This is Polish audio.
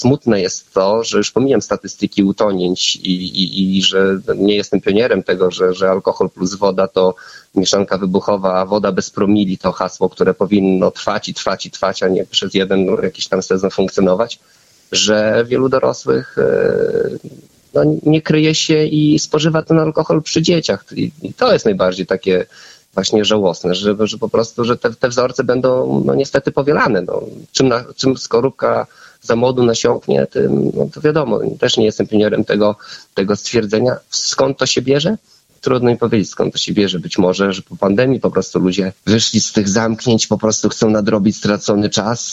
Smutne jest to, że już pomijam statystyki utonięć i że nie jestem pionierem tego, że alkohol plus woda to mieszanka wybuchowa, a woda bez promili to hasło, które powinno trwać i trwać i trwać, a nie przez jeden jakiś tam sezon funkcjonować, że wielu dorosłych nie kryje się i spożywa ten alkohol przy dzieciach. I to jest najbardziej takie właśnie żałosne, że po prostu, że te wzorce będą niestety powielane. Czym skorupka za młodu nasiąknie, tym, to wiadomo, też nie jestem pionierem tego stwierdzenia. Skąd to się bierze? Trudno mi powiedzieć, skąd to się bierze. Być może, że po pandemii po prostu ludzie wyszli z tych zamknięć, po prostu chcą nadrobić stracony czas